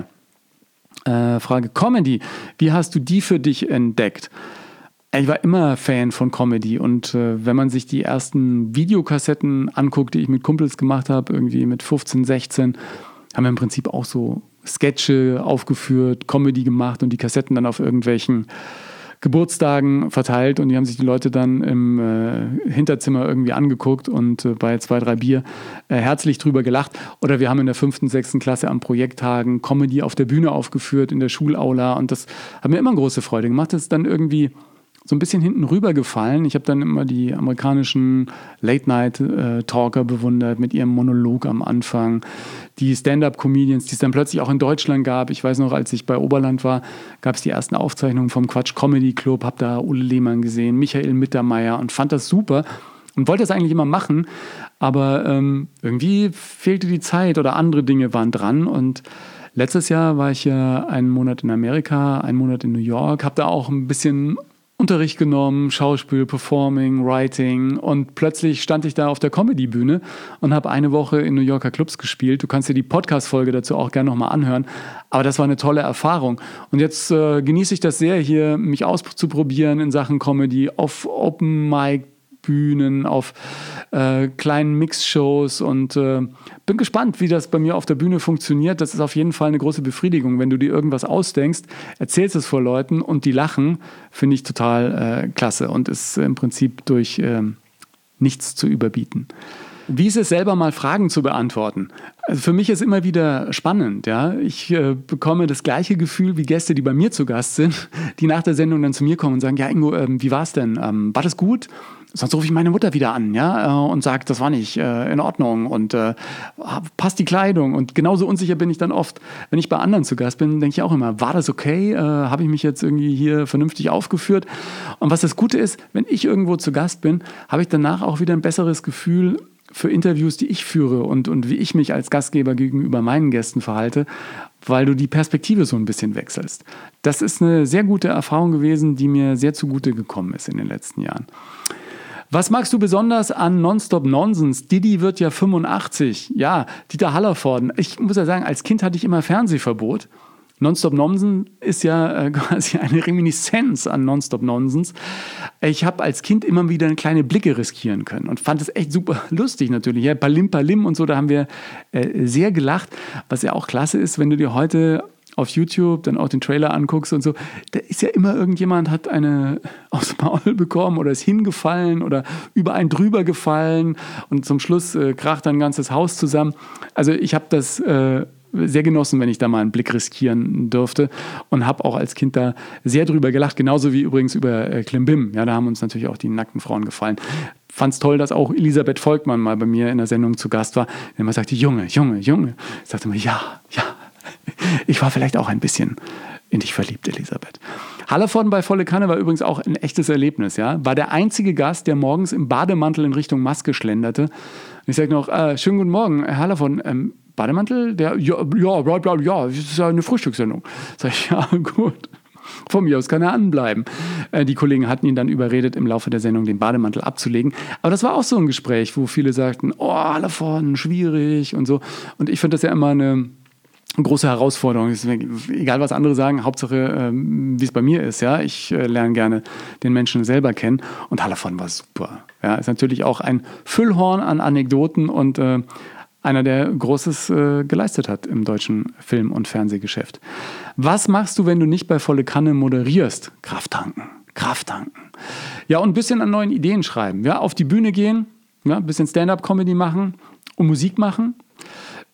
Äh, Frage Comedy. Wie hast du die für dich entdeckt? Ich war immer Fan von Comedy und äh, wenn man sich die ersten Videokassetten anguckt, die ich mit Kumpels gemacht habe, irgendwie mit fünfzehn, sechzehn, haben wir im Prinzip auch so Sketche aufgeführt, Comedy gemacht und die Kassetten dann auf irgendwelchen Geburtstagen verteilt und die haben sich die Leute dann im äh, Hinterzimmer irgendwie angeguckt und äh, bei zwei, drei Bier äh, herzlich drüber gelacht. Oder wir haben in der fünften, sechsten Klasse an Projekttagen Comedy auf der Bühne aufgeführt, in der Schulaula und das hat mir immer große Freude gemacht. Das ist dann irgendwie so ein bisschen hinten rüber gefallen. Ich habe dann immer die amerikanischen Late-Night-Talker bewundert mit ihrem Monolog am Anfang. Die Stand-Up-Comedians, die es dann plötzlich auch in Deutschland gab. Ich weiß noch, als ich bei Oberland war, gab es die ersten Aufzeichnungen vom Quatsch Comedy Club, habe da Ulle Lehmann gesehen, Michael Mittermeier und fand das super und wollte das eigentlich immer machen, aber ähm, irgendwie fehlte die Zeit oder andere Dinge waren dran und letztes Jahr war ich ja einen Monat in Amerika, einen Monat in New York, habe da auch ein bisschen Unterricht genommen, Schauspiel, Performing, Writing und plötzlich stand ich da auf der Comedy-Bühne und habe eine Woche in New Yorker Clubs gespielt. Du kannst dir die Podcast-Folge dazu auch gerne nochmal anhören, aber das war eine tolle Erfahrung. Und jetzt äh, genieße ich das sehr, hier mich auszuprobieren in Sachen Comedy auf Open-Mic-Bühnen, auf äh, kleinen Mix-Shows und äh, bin gespannt, wie das bei mir auf der Bühne funktioniert. Das ist auf jeden Fall eine große Befriedigung, wenn du dir irgendwas ausdenkst, erzählst es vor Leuten und die lachen, finde ich total äh, klasse und ist im Prinzip durch äh, nichts zu überbieten. Wie ist es selber mal Fragen zu beantworten? Also für mich ist immer wieder spannend. Ja? Ich äh, bekomme das gleiche Gefühl wie Gäste, die bei mir zu Gast sind, die nach der Sendung dann zu mir kommen und sagen, ja Ingo, ähm, wie war es denn? Ähm, war das gut? Sonst rufe ich meine Mutter wieder an, ja, und sage, das war nicht äh, in Ordnung und äh, passt die Kleidung. Und genauso unsicher bin ich dann oft, wenn ich bei anderen zu Gast bin, denke ich auch immer, war das okay? Äh, Habe ich mich jetzt irgendwie hier vernünftig aufgeführt? Und was das Gute ist, wenn ich irgendwo zu Gast bin, habe ich danach auch wieder ein besseres Gefühl für Interviews, die ich führe und, und wie ich mich als Gastgeber gegenüber meinen Gästen verhalte, weil du die Perspektive so ein bisschen wechselst. Das ist eine sehr gute Erfahrung gewesen, die mir sehr zugute gekommen ist in den letzten Jahren. Was magst du besonders an Nonstop Nonsens? Didi wird ja fünfundachtzig. Ja, Dieter Hallervorden. Ich muss ja sagen, als Kind hatte ich immer Fernsehverbot. Nonstop Nonsen ist ja äh, quasi eine Reminiszenz an Nonstop Nonsens. Ich habe als Kind immer wieder kleine Blicke riskieren können und fand es echt super lustig natürlich. Ja, Palim Palim und so, da haben wir äh, sehr gelacht. Was ja auch klasse ist, wenn du dir heute auf YouTube dann auch den Trailer anguckst und so, da ist ja immer irgendjemand, hat eine aufs Maul bekommen oder ist hingefallen oder über einen drüber gefallen und zum Schluss äh, kracht ein ganzes Haus zusammen. Also ich habe das äh, sehr genossen, wenn ich da mal einen Blick riskieren durfte und habe auch als Kind da sehr drüber gelacht, genauso wie übrigens über äh, Klimbim. Ja, da haben uns natürlich auch die nackten Frauen gefallen. Fand es toll, dass auch Elisabeth Volkmann mal bei mir in der Sendung zu Gast war. Die immer sagte, Junge, Junge, Junge. Ich sagte immer, ja, ja. Ich war vielleicht auch ein bisschen in dich verliebt, Elisabeth. Hallervorden bei Volle Kanne war übrigens auch ein echtes Erlebnis. Ja? War der einzige Gast, der morgens im Bademantel in Richtung Maske schlenderte. Und ich sage noch, äh, schönen guten Morgen, Herr Hallervorden, ähm, Bademantel? Der, ja, ja, bla, bla, ja, das ist ja eine Frühstückssendung. Sag ich, ja, gut. Von mir aus kann er anbleiben. Äh, die Kollegen hatten ihn dann überredet, im Laufe der Sendung den Bademantel abzulegen. Aber das war auch so ein Gespräch, wo viele sagten, oh, Hallervorden, schwierig und so. Und ich finde das ja immer eine große Herausforderung. Egal, was andere sagen, Hauptsache, ähm, wie es bei mir ist. Ja? Ich äh, lerne gerne den Menschen selber kennen. Und Hallervorden war super. Ja? Ist natürlich auch ein Füllhorn an Anekdoten und äh, einer, der Großes äh, geleistet hat im deutschen Film- und Fernsehgeschäft. Was machst du, wenn du nicht bei Volle Kanne moderierst? Kraft tanken. Kraft tanken. Ja, und ein bisschen an neuen Ideen schreiben. Ja? Auf die Bühne gehen, ja? Ein bisschen Stand-up-Comedy machen und Musik machen.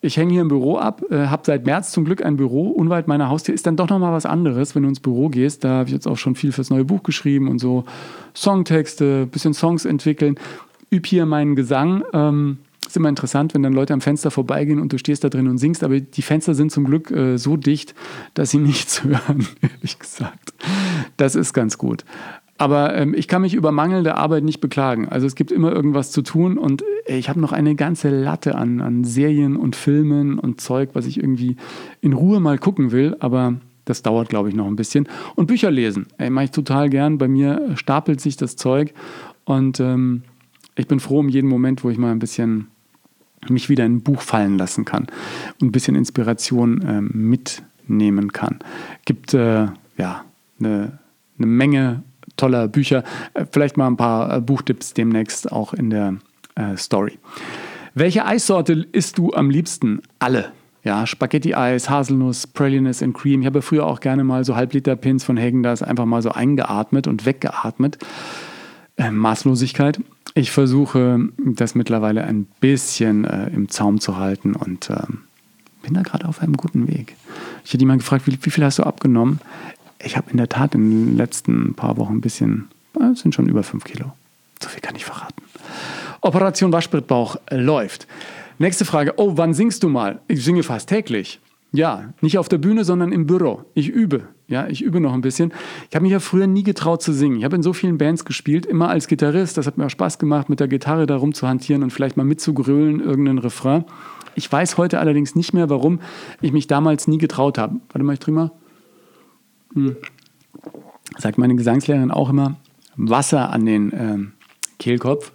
Ich hänge hier im Büro ab, äh, habe seit März zum Glück ein Büro unweit meiner Haustür. Ist dann doch nochmal was anderes, wenn du ins Büro gehst. Da habe ich jetzt auch schon viel fürs neue Buch geschrieben und so Songtexte, bisschen Songs entwickeln. Üb hier meinen Gesang. Ähm, ist immer interessant, wenn dann Leute am Fenster vorbeigehen und du stehst da drin und singst. Aber die Fenster sind zum Glück äh, so dicht, dass sie nichts hören, ehrlich gesagt. Das ist ganz gut. Aber ähm, ich kann mich über mangelnde Arbeit nicht beklagen. Also es gibt immer irgendwas zu tun und ich habe noch eine ganze Latte an, an Serien und Filmen und Zeug, was ich irgendwie in Ruhe mal gucken will. Aber das dauert, glaube ich, noch ein bisschen. Und Bücher lesen, ey, mache ich total gern. Bei mir stapelt sich das Zeug und ähm, ich bin froh um jeden Moment, wo ich mal ein bisschen mich wieder in ein Buch fallen lassen kann und ein bisschen Inspiration ähm, mitnehmen kann. Gibt äh, ja eine, eine Menge toller Bücher. Vielleicht mal ein paar Buchtipps demnächst auch in der äh, Story. Welche Eissorte isst du am liebsten? Alle. Ja, Spaghetti-Eis, Haselnuss, Praliness and Cream. Ich habe ja früher auch gerne mal so Halbliter-Pins von Häagen-Dazs einfach mal so eingeatmet und weggeatmet. Äh, Maßlosigkeit. Ich versuche, das mittlerweile ein bisschen äh, im Zaum zu halten und äh, bin da gerade auf einem guten Weg. Ich hätte jemand gefragt, wie, wie viel hast du abgenommen? Ich habe in der Tat in den letzten paar Wochen ein bisschen, es sind schon über fünf Kilo. So viel kann ich verraten. Operation Waschbrettbauch läuft. Nächste Frage. Oh, wann singst du mal? Ich singe fast täglich. Ja, nicht auf der Bühne, sondern im Büro. Ich übe. Ja, ich übe noch ein bisschen. Ich habe mich ja früher nie getraut zu singen. Ich habe in so vielen Bands gespielt, immer als Gitarrist. Das hat mir auch Spaß gemacht, mit der Gitarre da rumzuhantieren und vielleicht mal mitzugrölen, irgendeinen Refrain. Ich weiß heute allerdings nicht mehr, warum ich mich damals nie getraut habe. Warte mal, ich trinke mal. Hm. Sagt meine Gesangslehrerin auch immer, Wasser an den ähm, Kehlkopf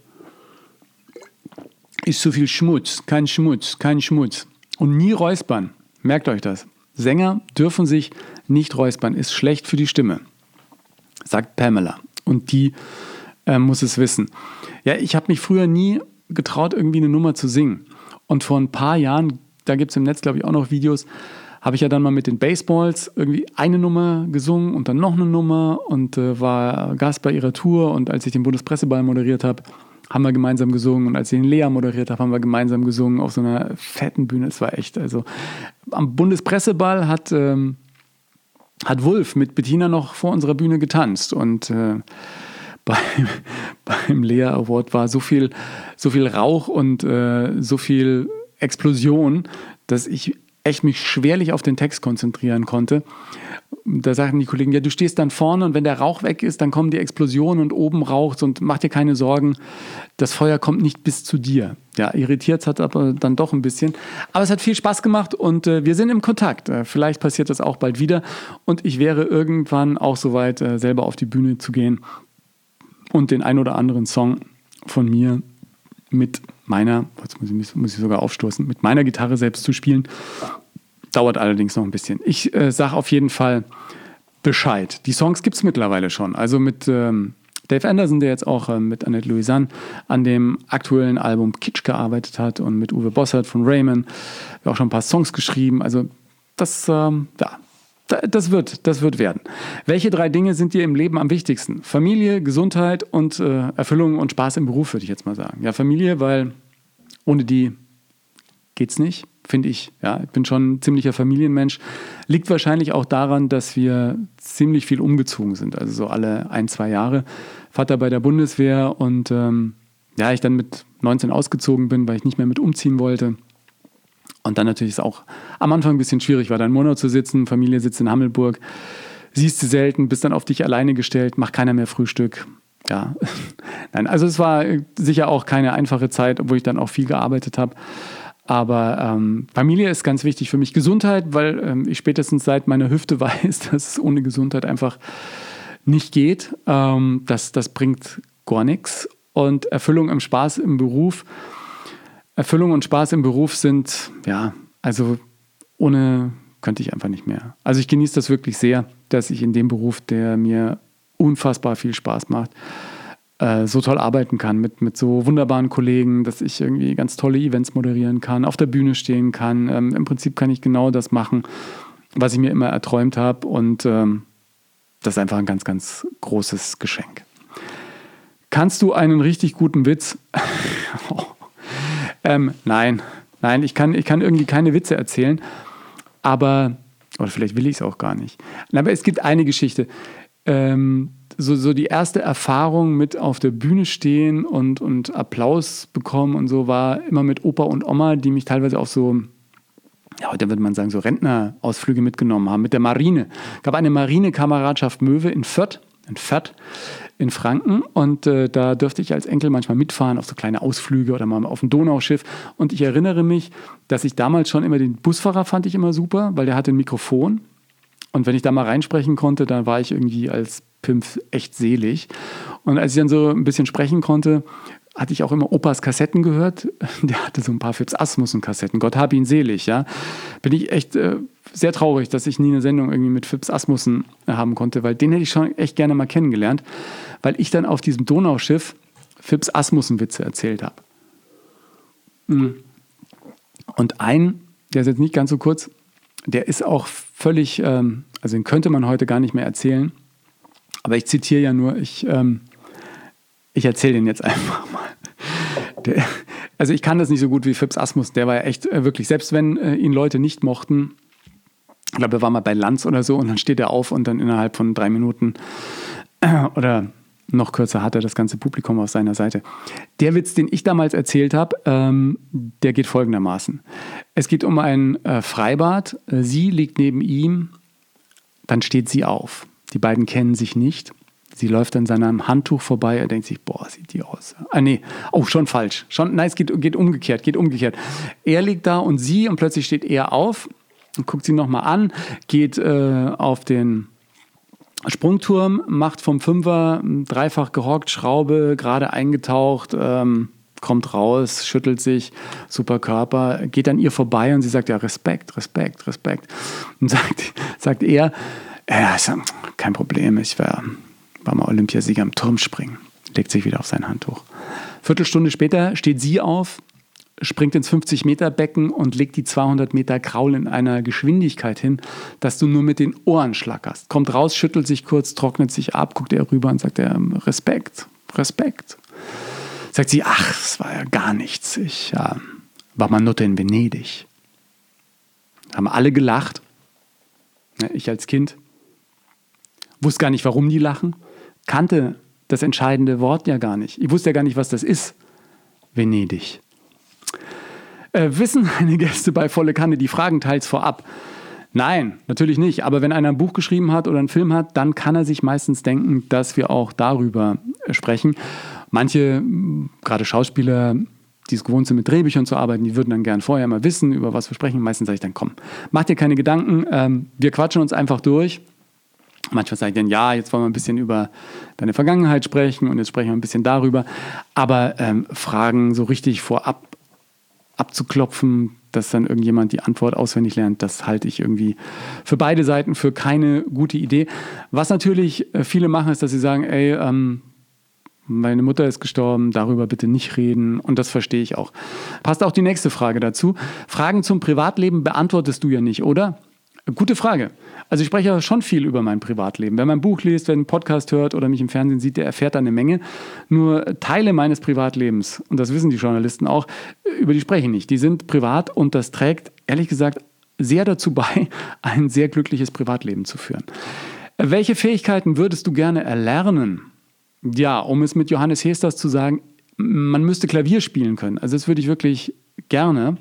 ist zu viel Schmutz, kein Schmutz, kein Schmutz. Und nie räuspern, merkt euch das. Sänger dürfen sich nicht räuspern, ist schlecht für die Stimme, sagt Pamela. Und die äh, muss es wissen. Ja, ich habe mich früher nie getraut, irgendwie eine Nummer zu singen. Und vor ein paar Jahren, da gibt es im Netz, glaube ich, auch noch Videos, habe ich ja dann mal mit den Baseballs irgendwie eine Nummer gesungen und dann noch eine Nummer und äh, war Gast bei ihrer Tour. Und als ich den Bundespresseball moderiert habe, haben wir gemeinsam gesungen. Und als ich den Lea moderiert habe, haben wir gemeinsam gesungen auf so einer fetten Bühne. Es war echt, also am Bundespresseball hat, ähm, hat Wulf mit Bettina noch vor unserer Bühne getanzt. Und äh, beim, beim Lea Award war so viel, so viel Rauch und äh, so viel Explosion, dass ich echt mich schwerlich auf den Text konzentrieren konnte. Da sagten die Kollegen, ja, du stehst dann vorne und wenn der Rauch weg ist, dann kommen die Explosionen und oben raucht und mach dir keine Sorgen, das Feuer kommt nicht bis zu dir. Ja, irritiert hat aber dann doch ein bisschen. Aber es hat viel Spaß gemacht und äh, wir sind im Kontakt. Äh, vielleicht passiert das auch bald wieder und ich wäre irgendwann auch soweit, äh, selber auf die Bühne zu gehen und den ein oder anderen Song von mir mit meiner, jetzt muss ich, muss ich sogar aufstoßen, mit meiner Gitarre selbst zu spielen. Dauert allerdings noch ein bisschen. Ich äh, sage auf jeden Fall Bescheid. Die Songs gibt es mittlerweile schon. Also mit ähm, Dave Anderson, der jetzt auch äh, mit Annette Louisanne an dem aktuellen Album Kitsch gearbeitet hat und mit Uwe Bossert von Raymond. Wir haben auch schon ein paar Songs geschrieben. Also das, ähm, ja, das wird, das wird werden. Welche drei Dinge sind dir im Leben am wichtigsten? Familie, Gesundheit und äh, Erfüllung und Spaß im Beruf, würde ich jetzt mal sagen. Ja, Familie, weil ohne die geht's nicht, finde ich. Ja, ich bin schon ein ziemlicher Familienmensch. Liegt wahrscheinlich auch daran, dass wir ziemlich viel umgezogen sind. Also so alle ein, zwei Jahre. Vater bei der Bundeswehr und ähm, ja, ich dann mit neunzehn ausgezogen bin, weil ich nicht mehr mit umziehen wollte. Und dann natürlich ist es auch am Anfang ein bisschen schwierig, war da in Monau zu sitzen, Familie sitzt in Hammelburg, siehst du selten, bist dann auf dich alleine gestellt, macht keiner mehr Frühstück. Ja, nein, also es war sicher auch keine einfache Zeit, obwohl ich dann auch viel gearbeitet habe. Aber ähm, Familie ist ganz wichtig für mich. Gesundheit, weil ähm, ich spätestens seit meiner Hüfte weiß, dass es ohne Gesundheit einfach nicht geht. Ähm, das, das bringt gar nichts. Und Erfüllung im Spaß im Beruf. Erfüllung und Spaß im Beruf sind, ja, also ohne könnte ich einfach nicht mehr. Also ich genieße das wirklich sehr, dass ich in dem Beruf, der mir unfassbar viel Spaß macht, äh, so toll arbeiten kann mit, mit so wunderbaren Kollegen, dass ich irgendwie ganz tolle Events moderieren kann, auf der Bühne stehen kann. Ähm, im Prinzip kann ich genau das machen, was ich mir immer erträumt habe und ähm, das ist einfach ein ganz, ganz großes Geschenk. Kannst du einen richtig guten Witz? oh. ähm, nein, Nein, ich kann, ich kann irgendwie keine Witze erzählen, aber, oder vielleicht will ich es auch gar nicht. Aber es gibt eine Geschichte. Ähm, so, so die erste Erfahrung mit auf der Bühne stehen und, und Applaus bekommen und so war immer mit Opa und Oma, die mich teilweise auf so, ja, heute würde man sagen, so Rentnerausflüge mitgenommen haben, mit der Marine. Es gab eine Marinekameradschaft Möwe in Fürth, in Fürth, in Franken und äh, da durfte ich als Enkel manchmal mitfahren auf so kleine Ausflüge oder mal auf ein Donauschiff und ich erinnere mich, dass ich damals schon immer den Busfahrer fand ich immer super, weil der hatte ein Mikrofon und wenn ich da mal reinsprechen konnte, dann war ich irgendwie als Pimpf echt selig und als ich dann so ein bisschen sprechen konnte, hatte ich auch immer Opas Kassetten gehört. Der hatte so ein paar Phipps Asmussen-Kassetten. Gott hab ihn selig, ja. Bin ich echt äh, sehr traurig, dass ich nie eine Sendung irgendwie mit Phipps Asmussen haben konnte, weil den hätte ich schon echt gerne mal kennengelernt, weil ich dann auf diesem Donauschiff Phipps Asmussen-Witze erzählt habe. Und ein, der ist jetzt nicht ganz so kurz, der ist auch völlig, ähm, also den könnte man heute gar nicht mehr erzählen, aber ich zitiere ja nur, ich... Ähm, Ich erzähle den jetzt einfach mal. Der, also ich kann das nicht so gut wie Phipps Asmus. Der war ja echt äh, wirklich, selbst wenn äh, ihn Leute nicht mochten, ich glaube, er war mal bei Lanz oder so und dann steht er auf und dann innerhalb von drei Minuten äh, oder noch kürzer hat er das ganze Publikum auf seiner Seite. Der Witz, den ich damals erzählt habe, ähm, der geht folgendermaßen. Es geht um ein äh, Freibad. Sie liegt neben ihm, dann steht sie auf. Die beiden kennen sich nicht. Sie läuft an seinem Handtuch vorbei, er denkt sich, boah, sieht die aus. Ah, nee, oh, schon falsch. Schon, nein, es geht, geht umgekehrt, geht umgekehrt. Er liegt da und sie und plötzlich steht er auf und guckt sie nochmal an, geht äh, auf den Sprungturm, macht vom Fünfer dreifach gehockt, Schraube, gerade eingetaucht, ähm, kommt raus, schüttelt sich, super Körper, geht an ihr vorbei und sie sagt, ja, Respekt, Respekt, Respekt. Und sagt, sagt er, ja, ist ja kein Problem, ich wäre... war mal Olympiasieger im Turmspringen, legt sich wieder auf sein Handtuch. Viertelstunde später steht sie auf, springt ins fünfzig-Meter-Becken und legt die zweihundert Meter Kraul in einer Geschwindigkeit hin, dass du nur mit den Ohren schlackerst. Kommt raus, schüttelt sich kurz, trocknet sich ab, guckt er rüber und sagt er, Respekt, Respekt. Sagt sie, ach, das war ja gar nichts. Ich ja, war mal Nutte in Venedig. Haben alle gelacht. Ich als Kind wusste gar nicht, warum die lachen. Kannte das entscheidende Wort ja gar nicht. Ich wusste ja gar nicht, was das ist. Venedig. Äh, wissen meine Gäste bei Volle Kanne die Fragen teils vorab? Nein, natürlich nicht. Aber wenn einer ein Buch geschrieben hat oder einen Film hat, dann kann er sich meistens denken, dass wir auch darüber sprechen. Manche, gerade Schauspieler, die es gewohnt sind, mit Drehbüchern zu arbeiten, die würden dann gern vorher mal wissen, über was wir sprechen. Meistens sage ich dann, komm, mach dir keine Gedanken. Ähm, wir quatschen uns einfach durch. Manchmal sage ich dann, ja, jetzt wollen wir ein bisschen über deine Vergangenheit sprechen und jetzt sprechen wir ein bisschen darüber. Aber ähm, Fragen so richtig vorab abzuklopfen, dass dann irgendjemand die Antwort auswendig lernt, das halte ich irgendwie für beide Seiten für keine gute Idee. Was natürlich viele machen, ist, dass sie sagen, ey, ähm, meine Mutter ist gestorben, darüber bitte nicht reden. Und das verstehe ich auch. Passt auch die nächste Frage dazu. Fragen zum Privatleben beantwortest du ja nicht, oder? Gute Frage. Also ich spreche ja schon viel über mein Privatleben. Wer mein Buch liest, wer einen Podcast hört oder mich im Fernsehen sieht, der erfährt da eine Menge. Nur Teile meines Privatlebens, und das wissen die Journalisten auch, über die spreche ich nicht. Die sind privat und das trägt, ehrlich gesagt, sehr dazu bei, ein sehr glückliches Privatleben zu führen. Welche Fähigkeiten würdest du gerne erlernen? Ja, um es mit Johannes Hesters zu sagen, man müsste Klavier spielen können. Also das würde ich wirklich gerne.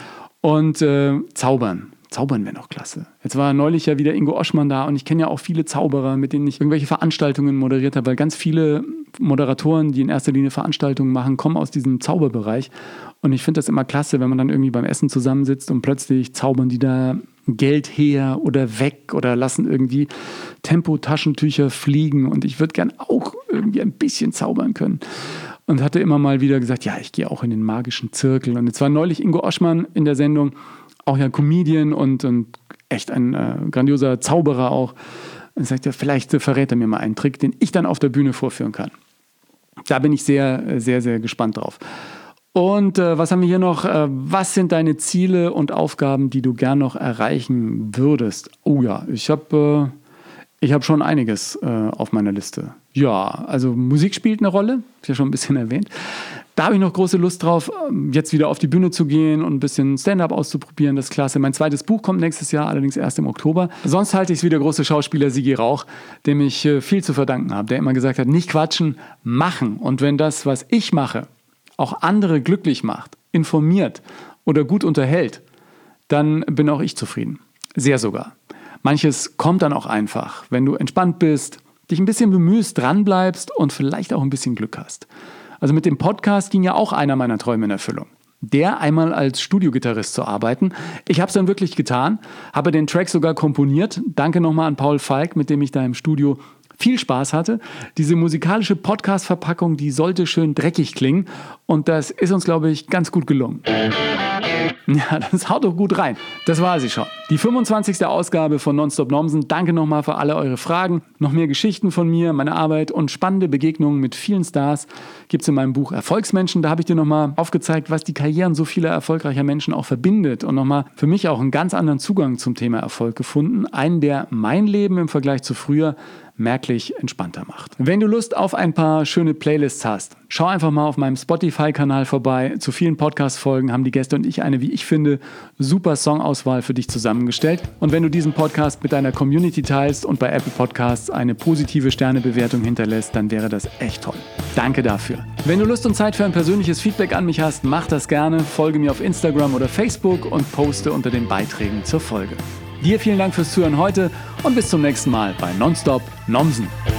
Und äh, zaubern. Zaubern wäre noch klasse. Jetzt war neulich ja wieder Ingo Oschmann da und ich kenne ja auch viele Zauberer, mit denen ich irgendwelche Veranstaltungen moderiert habe, weil ganz viele Moderatoren, die in erster Linie Veranstaltungen machen, kommen aus diesem Zauberbereich. Und ich finde das immer klasse, wenn man dann irgendwie beim Essen zusammensitzt und plötzlich zaubern die da Geld her oder weg oder lassen irgendwie Tempo-Taschentücher fliegen. Und ich würde gern auch irgendwie ein bisschen zaubern können. Und hatte immer mal wieder gesagt, ja, ich gehe auch in den magischen Zirkel. Und jetzt war neulich Ingo Oschmann in der Sendung, auch ja Comedian und, und echt ein äh, grandioser Zauberer auch. Und sagt ja, vielleicht äh, verrät er mir mal einen Trick, den ich dann auf der Bühne vorführen kann. Da bin ich sehr, sehr, sehr gespannt drauf. Und äh, was haben wir hier noch? Äh, was sind deine Ziele und Aufgaben, die du gern noch erreichen würdest? Oh ja, ich habe äh, ich hab schon einiges äh, auf meiner Liste. Ja, also Musik spielt eine Rolle, habe ich ja schon ein bisschen erwähnt. Da habe ich noch große Lust drauf, jetzt wieder auf die Bühne zu gehen und ein bisschen Stand-up auszuprobieren. Das ist klasse. Mein zweites Buch kommt nächstes Jahr, allerdings erst im Oktober. Sonst halte ich es wie der große Schauspieler Sigi Rauch, dem ich viel zu verdanken habe, der immer gesagt hat, nicht quatschen, machen. Und wenn das, was ich mache, auch andere glücklich macht, informiert oder gut unterhält, dann bin auch ich zufrieden. Sehr sogar. Manches kommt dann auch einfach, wenn du entspannt bist, dich ein bisschen bemühst, dranbleibst und vielleicht auch ein bisschen Glück hast. Also mit dem Podcast ging ja auch einer meiner Träume in Erfüllung. Der einmal als Studiogitarrist zu arbeiten. Ich habe es dann wirklich getan, habe den Track sogar komponiert. Danke nochmal an Paul Falk, mit dem ich da im Studio viel Spaß hatte. Diese musikalische Podcast-Verpackung, die sollte schön dreckig klingen und das ist uns, glaube ich, ganz gut gelungen. Ja, das haut doch gut rein. Das war sie schon. Die fünfundzwanzigste Ausgabe von Nonstop Nomsen. Danke nochmal für alle eure Fragen. Noch mehr Geschichten von mir, meine Arbeit und spannende Begegnungen mit vielen Stars gibt es in meinem Buch Erfolgsmenschen. Da habe ich dir nochmal aufgezeigt, was die Karrieren so vieler erfolgreicher Menschen auch verbindet und nochmal für mich auch einen ganz anderen Zugang zum Thema Erfolg gefunden. Einen, der mein Leben im Vergleich zu früher merklich entspannter macht. Wenn du Lust auf ein paar schöne Playlists hast, schau einfach mal auf meinem Spotify-Kanal vorbei. Zu vielen Podcast-Folgen haben die Gäste und ich eine, wie ich finde, super Songauswahl für dich zusammengestellt. Und wenn du diesen Podcast mit deiner Community teilst und bei Apple Podcasts eine positive Sternebewertung hinterlässt, dann wäre das echt toll. Danke dafür. Wenn du Lust und Zeit für ein persönliches Feedback an mich hast, mach das gerne. Folge mir auf Instagram oder Facebook und poste unter den Beiträgen zur Folge. Dir vielen Dank fürs Zuhören heute und bis zum nächsten Mal bei Nonstop Nomsen.